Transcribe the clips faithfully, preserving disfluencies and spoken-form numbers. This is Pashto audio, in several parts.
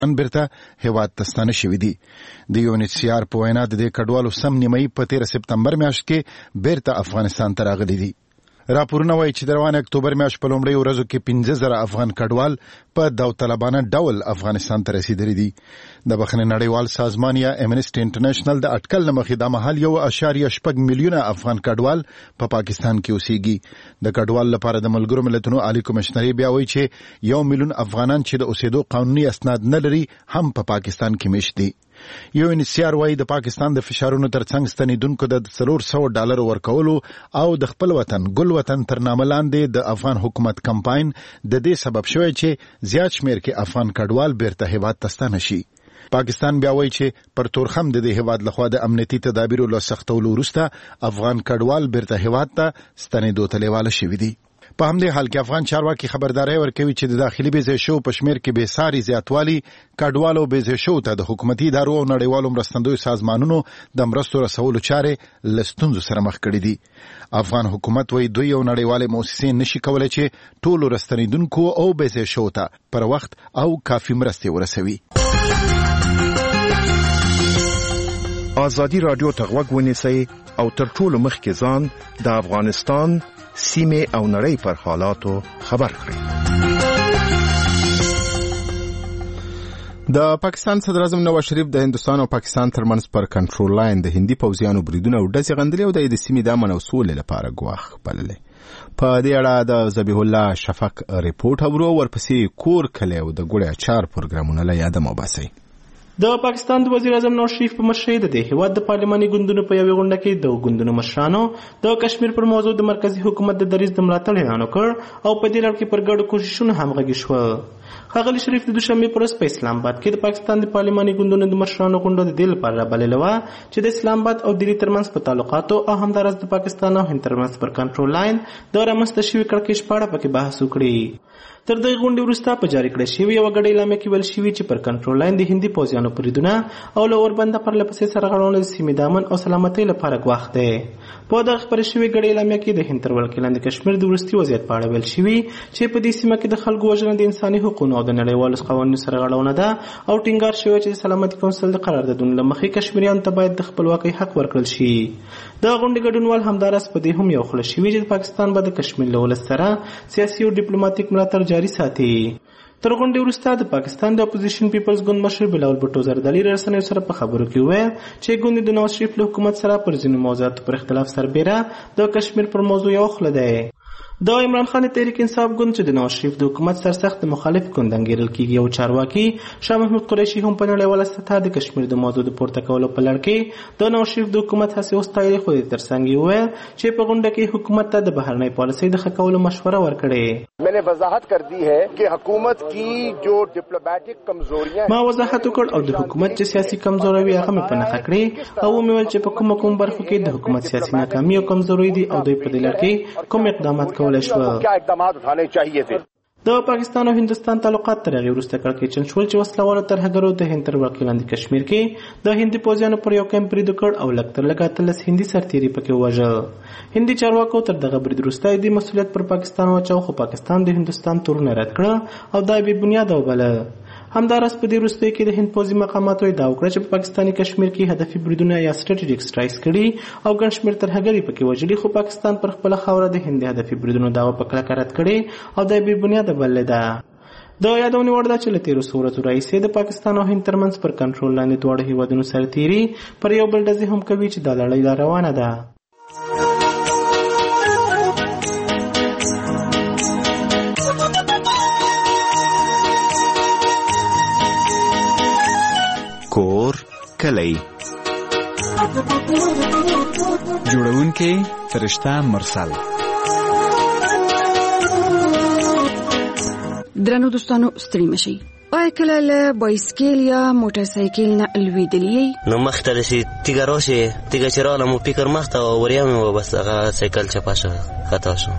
ان بیرته هیواد ته ستانه شوي دي. د یو ان ایچ سی آر په وینا د دې کډوالو سم نیمایي په تیره سپتمبر میاشت کې بیرته افغانستان ته راغلي دي. راپورونه وایي چې د روانه اکتوبر میاشت په لومړۍ ورځو کې پنځه زره افغان کډوال په داوطلبانه ډول افغانستان ته رسیدلي دي. د بخښنې نړیوال سازمان یا امنسټي انټرنیشنل د اټکل له مخې دا مهال یو اشاریه شپږ میلیونه افغان کډوال په پا پاکستان کې اوسېږي. د کډوال لپاره د ملګرو ملتونو عالی کمشنري بیا وایي چې یو میلیون افغانان چې د اوسېدو قانوني اسناد نه لري هم په پا پاکستان کې میشت دي. یو ان ایچ سی آر وايي د پاکستان د فشارونو ترڅنګ ستنیدونکو د څلور سوه ډالرو ورکولو او د خپل وطن ګل وطن تر نامه لاندې د افغان حکومت کمپاین د دې سبب شوی چې زیات شمیر کې افغان کډوال بیرته هیواد ته ستانه شي. پاکستان بیا وایي چې پر تورخم د دې هیواد لخوا د امنیتي تدابیرو له سختولو وروسته افغان کډوال بیرته هیواد ته ستنېدو ته لیواله شوي دي. په همدې حال کې افغان چارواکي خبرداري ورکوي چې د داخلي بېځایشو په شمیر کې بېساري زیاتوالي کډوالو بېځایشو ته د حکومتي ادارو او نړیوالو مرستندویو سازمانونو د مرستو رسولو چارې له ستونزو سره مخ کړي دي. افغان حکومت وایي دوی یو نړیوالې موسسې نشي کولی چې ټولو راستنېدونکو او بېځایشو ته پر وخت او کافي مرستې ورسوي. ازادي راډیو ته غوږ ونیسئ او تر ټولو مخکې ځان د افغانستان سیمه او نړۍ پر حالاتو خبر کړئ. د پاکستان صدر اعظم نواز شریف د هندستان او پاکستان ترمنځ پر کنټرول لاین د هندي پوځیانو بریدونه او ډزې غندلې او د سیمې د امن او سولې لپاره ګواښ بللی. په دې اړه د ذبیح الله شفق ریپورت اورو، ورپسې کور کلی او د ګوړې اچار پروګرامونه له یاده مو باسئ. د پاکستان د وزیر اعظم نواز شریف په مشرۍ د دې هیواد د پارلماني ګوندونو په یوې غونډه کې د ګوندونو مشرانو د کشمیر پر موضوع د مرکزی حکومت د دریځ د ملاتړ اعلان وکړ او په دې لړ کې پر ګډو کوششونو همغږي شوه. ښاغلي شریف د دوشنبې په ورځ په اسلام آباد کې د پاکستان د پارلماني ګوندونو د مشرانو غونډه د دې لپاره رابللې وه چې د اسلام آباد او دلی ترمنځ په تعلقاتو او همداراز د پاکستان او هند ترمنځ پر کنټرول لاین د رامنځته شوي کړکېچ په اړه پکې بحث وکړي. تر دغې غونډې وروسته په جاري کړه شوې یوه ګډه اعلامیه کې ویل شوي چې پر کنټرول لاین د هندي پوځیانو بریدونه او له اوربنده پرله پسې سرغړونه د سیمې د امن او سلامتۍ لپاره ګواښ دی. په دغه خپرې شوې ګډه اعلامیه کې د هند تر ولکې لاندې کشمیر د وروستي وضعیت په اړه ویل شوي چې په دې سیمه کې د خلکو وژنه د انساني حقوقو او د نړیوالو قوانینو سرغړونه ده او ټینګار شوی چې د سلامتي کونسل د قراردادونو له مخې کشمیریانو ته باید د خپلواکۍ حق ورکړل شي. د غونډې ګډونوال همداراز په دې هم یو خوله شوي چې پاکستان به د کشمیر له ولس سره سیاسي او ډیپلوماټیک ملاتړ جاري ساتي. تر غونډې وروسته د پاکستان د اپوزیشن پیپلز ګوند مشر بلاول بټو زردالي رسنیو سره په خبرو کې وویل چې ګوند د نواز شریف له حکومت سره پر ځینو موضوعاتو پر اختلاف سربیره د کشمیر پر موضوع یو خوله دی. د عمران خان تحریک انصاف ګوند چې د نواز شریف د حکومت سرسخت مخالف ګوند انګیرل کیږي او چارواکي شاه محمود قریشي هم په نړیواله سطحه د کشمیر د موضوع د پورته کولو په لړ کې د نواز شریف د حکومت هڅې وستایلې، خو د ترڅنګ یې وویل چې په غونډه کې حکومت ته د بهرنۍ پالیسۍ د ښه کولو مشوره ورکړې. میں نے وضاحت کر دی ہے کہ حکومت کی جو ڈپلومیٹک کمزوریاں ما وضاحت وکړ او د حکومت چې سیاسي کمزوري وي هغه مې په نښه کړې او ومې ویل چې په کومه کوم برخو کې د حکومت سیاسي ناکامي او کمزوري دي او دوی په دې لړ کې کوم اقدامات کولی شول. د پاکستان او هندستان تعلقات تر هغې وروسته کړکېچن شول چې وسلوالو ترهګرو د هند تر ولکې لاندې کشمیر کې د هندي پوځیانو پر یو کیمپ برید وکړ او لږ تر لږه اتلس هندي سرتېري پکې ووژل. هندي چارواکو تر دغه برید وروسته دې مسؤلیت پر پاکستان واچاو، خو پاکستان د هندوستان تورونه رد کړه او دا یې بې بنیاده وبله. همداراز په دې وروستیو کې د هند پوځي مقاماتو ادعا وکړه چې په پاکستاني کشمیر کې هدفي بریدونه یا سټریټیجیک سټرایکس کړي او ګڼ شمېر ترهګري پکې وژلي، خو پاکستان پر خپله خاوره د هندي هدفي بریدونو دعوه په کلکه رد کړې او دا یې بې بنیاده بللې ده. د یادونې وړ ده چې له تېرو څو ورځو راهیسې د پاکستان او هند ترمنځ پر کنټرول لاندې دواړو هېوادونو سرتېري پر یو بل ډزې هم کوي چې دا لړۍ لا روانه ده. کور کلی جوړونکی فرشته مرسل. درنو دوستانو ستړي مشئ. آیا کله له بایسکل یا موټر سایکل نه لوېدلی یې؟ نو مخته داسې تیږه راشي، تیږه چې راغله مو فکر مخته وریا مې و، بس هغه سایکل چپه شو، خطا شو.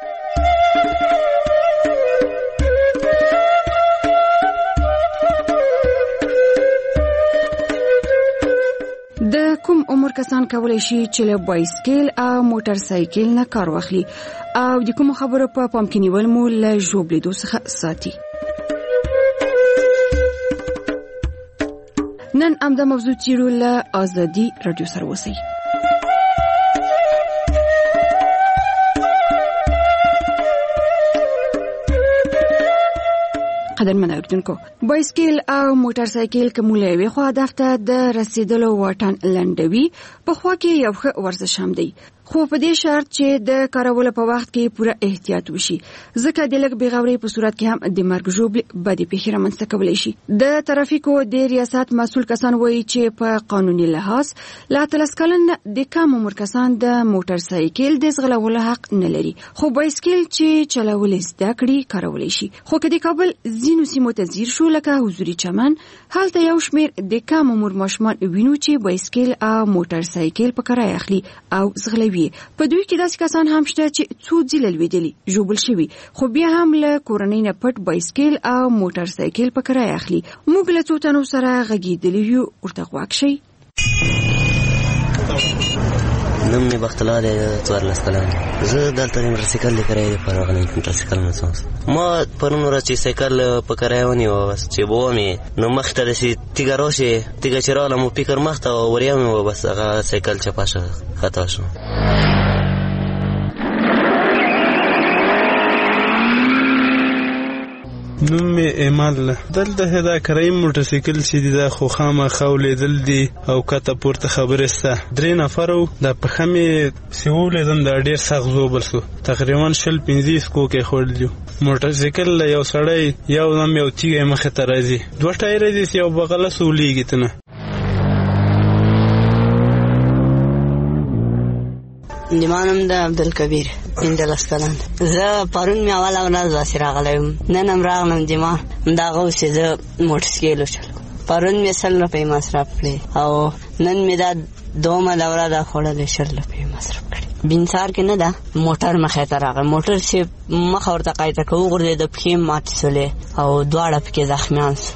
د کوم عمر کسان کولی شي چې له بایسکل او موټر سایکل نه کار واخلي او د کومو خبرو په پام کې نیول مو له ژوبلېدو څخه ساتي؟ نن امدا موضوع چیرو له ازادي رادیو سره وسی. قدرمن اوریدونکو، بایسکل او موټر سایکل کومه وی خو هدف ته د رسیدلو واټن لنډوي، په خوا کې یو ښه ورزش هم دی، خو په دې شرط چې د کارولو په وخت کې پوره احتیاط وشي، ځکه د لږ بېغورۍ په صورت کې هم د مرګ ژوبلې بدې پیښې رامنځته کولی شي. د ترافیکو د ریاست مسؤل کسان وایي چې په قانوني لحاظ له اتلس کلن د کم عمر کسان د موټر سایکل د ځغلولو حق نه لري، خو بایسکل چې چلول زده کړي کارولی شي. خو که د کابل ځینو سیمو ته ځیر شو لکه حضوري چمن، هلته یو شمېر د کم عمر ماشومان وینو چې بایسکل او موټر سایکل په کرایه اخلي او ځغلوي. په دوی کې داسې کسان هم شته چې څو ځله لوېدلي ژوبل شوي، خو بیا هم له کورنۍ نه پټ بایسکل او موټر سایکل په کرایه اخلي. موږ له څو تنو سره غږېدلي یو، ورته غوږ شئ. نوم مې بختلار دی، څوارلس کلن. زه دلته د موټرسایکل د کرایې لپاره راغلی. موټرسایکل مې څه ما پرون ورځ چې سایکل په کرایه ونیوه، بس چې بوه مې نو مخې ته داسې تیږه راشي، تیږه چې راغله مو فکر مخ ته وریا مې وه، بس هغه سایکل چپه شو، خطا شو. نوم مې ایمال ده. دلته دا کرایي موټرسایکل چې دي دا خو خامخا ولیدل دي او کته پورته خبرې سته. درې نفر وو، دا پښه مې چې ولیدم دا ډېر سخت زوبل شو، تقریبا شل پنځه سکوکې خوړلي وو. موټرسایکل له یو سړی یو دم یو تیږه مخې ته راځي، دوه ټایره دي، یو بغله سولیږي ته نه. نمانم د عبدالکبیر پنځلس کلن. زه پرون مې اوله ورځ داسې راغلی وم، نن هم راغلم جما همدغه اوس چې زه موټرسایکل وچلوم. پرون مې سل روپۍ مصرف کړې او نن مې دا دومه دوره دا خوړلې شل روپۍ مصرف کړې. بینسار کې نه ده، موټر مخې ته راغی، موټر چې مخه ورته قاعده که وغورځېد پښې مې ماتې شولې او دواړه پکې زخمیان شو.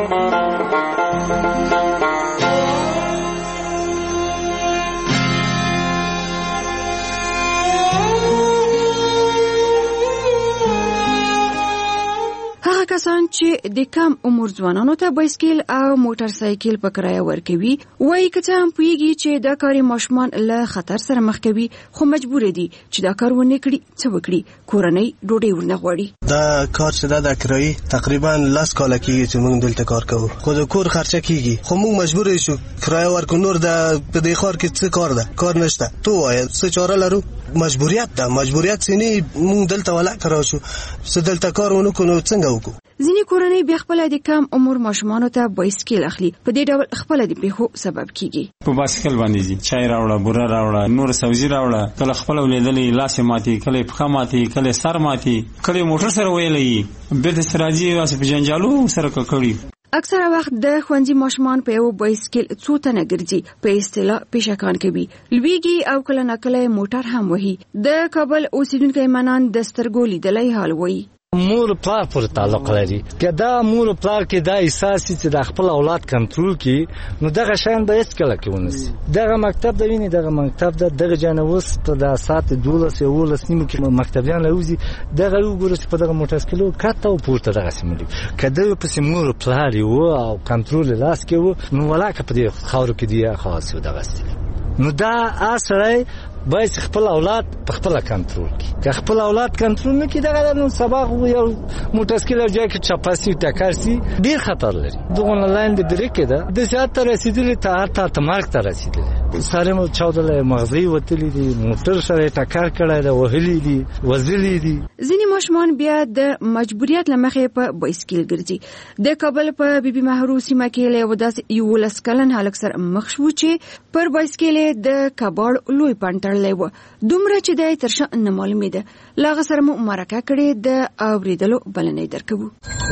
کسان چې د کم عمر ځوانانو ته بایسکل او موټر سایکل په کرایه ورکوي وایي که څه هم پوهیږي چې دا کار ماشومان له خطر سره مخ کوي، خو مجبور دي چې دا کار ونه کړي. څه وکړي؟ کورنۍ ډوډۍ ورنه غواړي. دا کار چې دا د کرایي تقریبا لس کاله کېږي چې موږ دلته کار کوو، خو د کور خرچه کېږي، خو موږ مجبور شو کرایه ورکو. نور د په دې ښار کې څه کار ده؟ کار نشته. تو وایه څه چاره لرو؟ مجبوریت ده. مجبوریت سینې موږ دلته ولاړ کرا شو، څه دلته کار ونه کو نو څنګه وکړو؟ ځینې کورنۍ بیا خپل د کم عمر ماشومانو ته بایسکل اخلي، په دې ډول خپل د پیښو سبب کیږي. په بایسکل باندې ځي، چای راوړه، بوره راوړه، نور سبزی راوړه، کله خپل ولیدلې لاس ماتي، کله پښه ماتي، کله سر ماتي، کله موټر سره ویلې به د سراجي واسه په جنجالو سره کړی. اکثره وخت د ښوونځي ماشومان په یو بایسکل څو تنه ګرځي، په اصطلاح پیشکان کوي، لویږي او کله نکله موټر هم وهي. د کابل اوسیدونکو منان د سترګو لیدلای حال وایي. مور پلار پورې تعلق لري، که دا مور پلار کې دا احساس چې د خپل اولاد کنټرول کړي نو دغه شیان به هیڅ کله کې ونه شي. دغه مکتب د ویني دغه مکتب د دغه جنوس په د ساعت دولس یولس نیمو کې مکتبیان راوځي، دغه وګورئ چې په دغه موټرسایکل کته او پورته دغه سیمه که د پسې مور پلار یو او کنټرول لاس کې وو نو ولاکه په دې خاورو کې دی خاص و دغه نو دا اصلي باید خپل اولاد په خپل کنټرول کړي. که خپل اولاد کنټرول نه کړي دغه نو سبا یو موټرسایکل ځای کې چپاسي ټکر سي ډیر خطر لري. دغه لاین د بریک ده د ساعت ته رسیدلی ته ته تمارک ته رسیدلی، سره مو چاودله مغزي وتلی دي، موټر سره ټکر کړی ده، وهلی دي، وزلی دي. ځینې ماشومان بیا د مجبوریت لمخې په بایسکل ګرځي. د کابل په بیبي محرو سیمه کې له وداس یو لس کلن هلک سره مخ شو چې پر بایسکل د کباړ لوی پانټر لیو دومره چې د ترشه نه معلومه ده. لاغه سره مو مرکه کړي د اوریدلو بلنې درکو.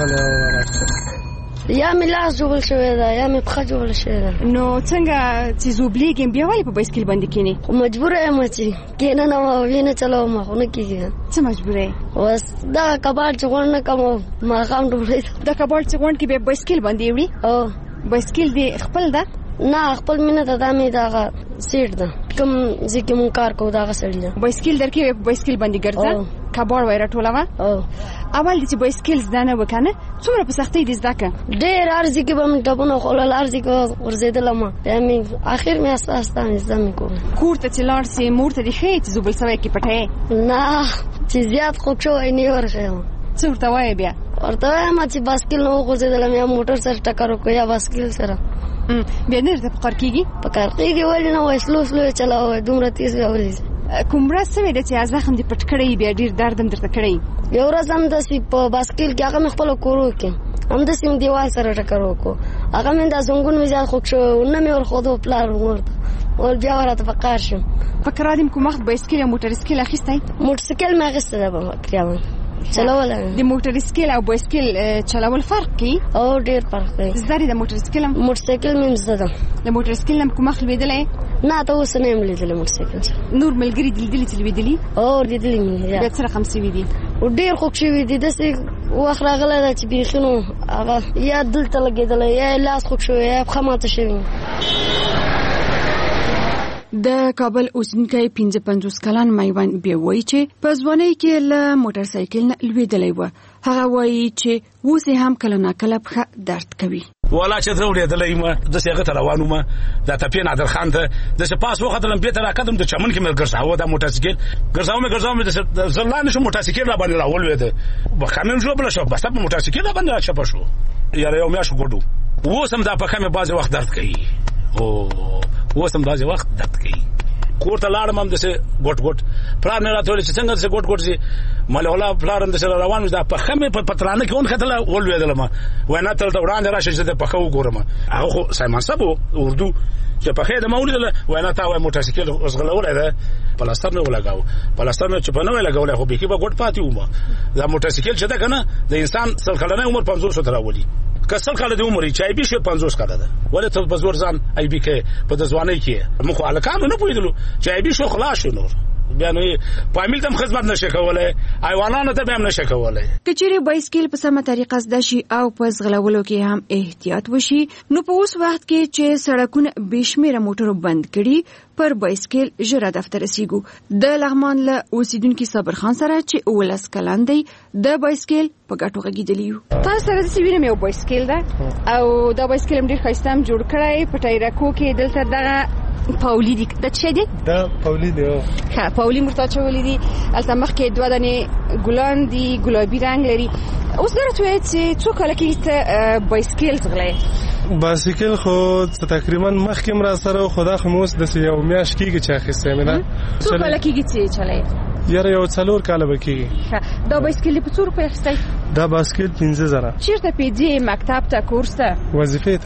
یا مې لاس جوړ شوی دا یا مې پخه جوړ شوی دا. نو څنګه چې زوبلیږم بیا وایي په بایسکل باندې کینی؟ مجبور یم چې کینه نه و وینه چلو ما خو نه کیږي. څه مجبور یې؟ وس دا کباړ چغون نه کوم ما خام ډوړې. دا کباړ چغون کې به بایسکل باندې وړي؟ او بایسکل دې خپل ده؟ نه خپل مینه ته دا مې دا سیټ ده کوم ځکه مون کار کو دا غسړی ده. بایسکل درکې په بایسکل باندې ګرځا کباړ وای راټولوه او اول دې چې بایسکل زده نه وکنه څومره په سختۍ دې زده که ډېر ارزي کې به مې ټپونه خوړل ارزي کې ورځېدلم بیا مې اخر مې استه استه مې زده مې کوم کور ته چې لاړ سې مور ته دې ښیې چې زوبل سوی کې پټی نه چې زیات خوږ شوی نه ورښیم څه ورته وایې بیا ورته وایم چې بایسکل نه وغورځېدلم یا موټر سره ټکر وکړو یا بایسکل سره بیا نه درته پکار کېږي پکار کېږي ولې نه وای سلو سلو یې چلاوه دومره تېز بیا ولې کوم ورځ سوې ده چې زخم دې پټ کړی بیا ډېر درد هم درته کړی یو ورځ همداسې په بایسکل کې هغه مې خپله کورو کې همداسې مې دیوال سره ټکر وکړو هغه مې دا زنګون مې زیات خوږ شوی نه مې ورښودو پلار ورته ول بیا راته په کار شم فکر راځم کوم وخت بایسکل یا موټرسکل اخیستی موټرسکل مې اخیستی ده په فکر چلول د موټرسکل او بایسکل چلول فرق کوي او ډېر فرق کوي زده دې د موټرسکل هم موټرسکل مې زده ده د موټرسکل هم کوم وخت لوېدلی نه ته اوس نه یم لیدلی موټرسکل نور ملګري دې لیدلي چې لوېدلي او لیدلي مې بیا څه رقم سوي دي ډېر خوږ شوي دي داسې وخت راغلی ده چې بیخي نو هغه یا دلته لګېدلی یا لاس خوږ شوی یا پښه ماته شوې د کابل اوسېدونکی پنځه پنځوس کلن میوند بیا وایي چې په ځوانۍ کې له موټر سایکل نه لوېدلی و هغه وایي چې اوس یې هم کله ناکله پښه درد کوي ولا چې زه وړېدلی یم داسې هغه ته روان وم دا تپې نادر خان ته داسې پاس وختلم بېرته راکتم د چمن کې مې ګرځاوه دا موټرسایکل ګرځاوه مې ګرځاوه مې زه لاندې شوم موټرسایکل را باندې راولوېده پښه مې ژوبله شوه بس په موټرسایکل را باندې راچپه شو یاره یو میاشت ګډو اوس هم دا پښه مې بعضې وخت درد کوي او اوس هم بعضې وخت درد کوي کور ته لاړم هم داسې ګوټ ګوټ پلار مې راته ویل چې څنګه داسې ګوټ ګوټ ځي مولوي الله پلار هم داسې روان و دا پښه مې په ترانه کې ونښتله ولوېدلم وایي نه ته دلته وړاندې راشه چې زه د پښه وګورم هغه خو سایمان صاحب و اردو چې پښه یې دما ولیدله وایي نه تا وایي موټرسایکل ځغلولی دی پلاستر مې ولګاوه پلاستر مې چې په نه وی لګولی خو بیخي به ګوټ پاتې وم دا موټرسایکل چې ده که نه د انسان سل کلنی عمر پنځوسو ته راولي که سل کاله د عمر یې چې ایبي شوی پنځوس کاله ده ولې ته په زور ځان ایبي کوې په د ځوانۍ کې موږ خو هلکانو نه پوهېدلو چې ایبي شو خلاص شو نور بیا نو فامیل ته هم خدمت نشي کولی حیوانانو ته بیا هم نشي کولی که چیرې بایسکل په سمه طریقه زده شي او په ځغلولو کې هم احتیاط وشي نو په اوس وخت کې چې سړکونه بې شمېره موټرو بند کړي پر بایسکل ژر هدف ته رسیږو د لغمان له اوسیدونکي صابر خان سره چې اوولس کلن دی د بایسکل په ګټو غږېدلی یو تاسو سره داسې وینم یو بایسکل ده او دا بایسکل هم ډېر ښایسته هم جوړ کړی په ټایرکو کې دلته دغه پاولی دی دا څه دی دا پاولی دی ها پاولی مرتا چولې دي البته مخکې دوه دانې ګلان دي ګلابي رنگ لري اوس درته وایي چې څو کاله کېږي ته بایسکل ځغلې بایسکل خو تقریبا مخکې م را سره خو دا خو مې اوس داسې یو میاشت کېږي چې اخیستی مې ده څو کاله کېږي چې چلوې یاره یو څلور کاله به کېږي دا بایسکل په څو روپۍ اخیستی دا بایسکل پنځه زره چېرته پې ځې مکتب ته کورس ته وظیفې